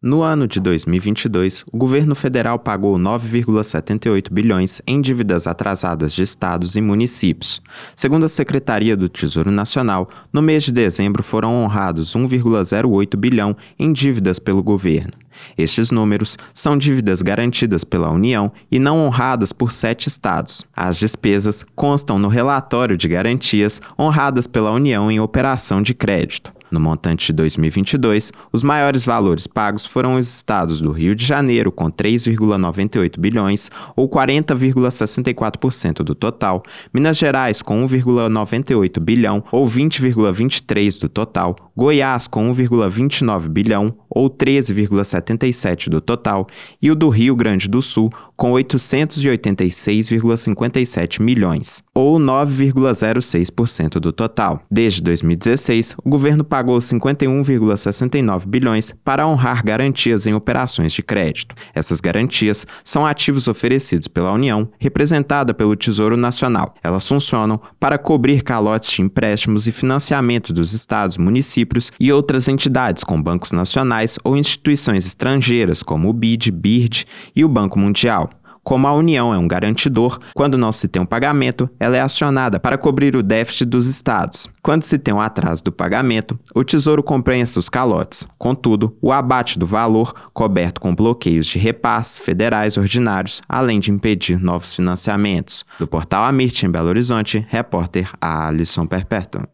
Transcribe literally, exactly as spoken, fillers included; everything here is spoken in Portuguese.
No ano de dois mil e vinte e dois, o governo federal pagou nove vírgula setenta e oito bilhões em dívidas atrasadas de estados e municípios. Segundo a Secretaria do Tesouro Nacional, no mês de dezembro foram honrados um vírgula zero oito bilhão em dívidas pelo governo. Estes números são dívidas garantidas pela União e não honradas por sete estados. As despesas constam no relatório de garantias honradas pela União em operação de crédito. No montante de dois mil e vinte e dois, os maiores valores pagos foram os estados do Rio de Janeiro, com três vírgula noventa e oito bilhões, ou quarenta vírgula sessenta e quatro por cento do total, Minas Gerais, com um vírgula noventa e oito bilhão, ou vinte vírgula vinte e três por cento do total, Goiás, com um vírgula vinte e nove bilhão, ou treze vírgula setenta e sete por cento do total, e o do Rio Grande do Sul, com oitocentos e oitenta e seis vírgula cinquenta e sete milhões, ou nove vírgula zero seis por cento do total. Desde dois mil e dezesseis, o governo pagou cinquenta e um vírgula sessenta e nove bilhões para honrar garantias em operações de crédito. Essas garantias são ativos oferecidos pela União, representada pelo Tesouro Nacional. Elas funcionam para cobrir calotes de empréstimos e financiamento dos estados, municípios e outras entidades com bancos nacionais ou instituições estrangeiras, como o B I D, B I R D e o Banco Mundial. Como a União é um garantidor, quando não se tem um pagamento, ela é acionada para cobrir o déficit dos estados. Quando se tem um atraso do pagamento, o Tesouro compensa os calotes. Contudo, o abate do valor, coberto com bloqueios de repasses federais ordinários, além de impedir novos financiamentos. Do portal Amirte, em Belo Horizonte, repórter Alisson Perpétuo.